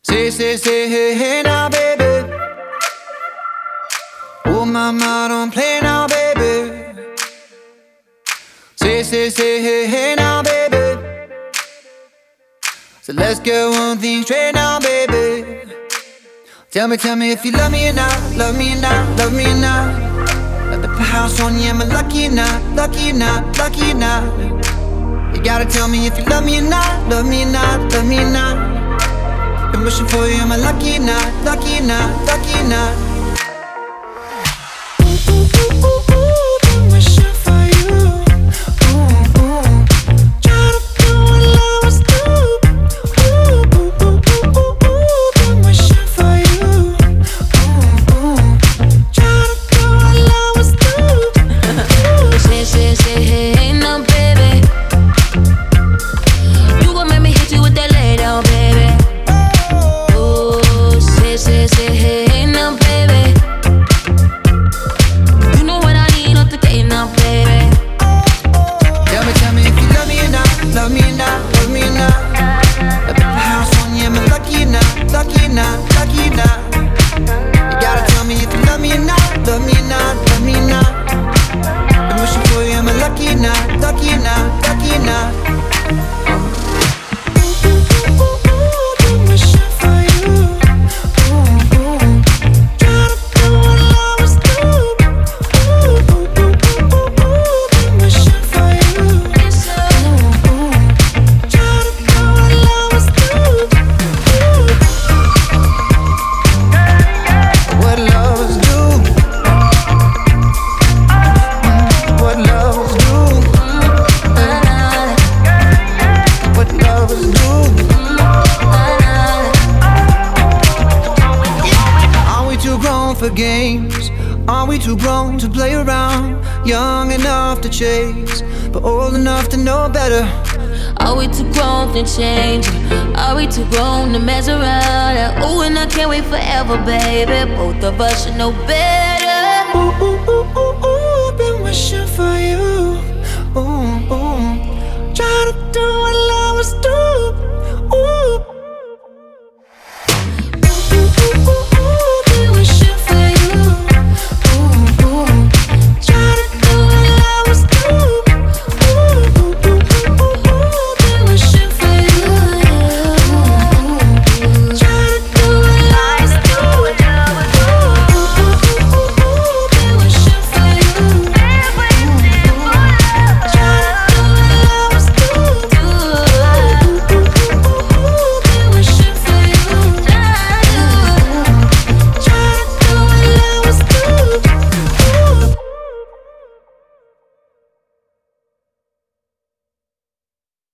Say, hey, hey now, baby. Oh, mama, don't play now, baby. Say, hey, hey now, baby. So let's get one thing straight now, baby. Tell me if you love me or not, love me or not, love me or not. At the house on you, am I lucky or not, lucky or not, lucky or not? You gotta tell me if you love me or not, love me or not, love me or not. Been wishing for you, am I lucky or not, lucky or not, lucky or not? Been wishing for you. Try to do what lovers do. Been wishing for you. Try to do what lovers do. Say, hey, no, baby. You gon' make me hit you with that lay down, baby. Oh, say, hey, no, baby. You know what I need, not the day now, baby. Tell me if you love me or not, love me or not, love me or not. At the house on you, am I lucky or not, lucky or not, lucky or not? You gotta tell me if you love me or not, love me or not, love me or not. Been wishing for you, am I lucky or not, lucky or not, lucky or not? Been wishing for you. Try to do what lovers do. Been wishing for you. Try to do what lovers do. What lovers do. What lovers do. What lovers do. Are we too grown for games? Are we too grown to play around? Young enough to chase, but old enough to know better. Are we too grown to change? Are we too grown to mess around? Ooh, and I can't wait forever, baby. Both of us should know better. Ooh, ooh, ooh, ooh.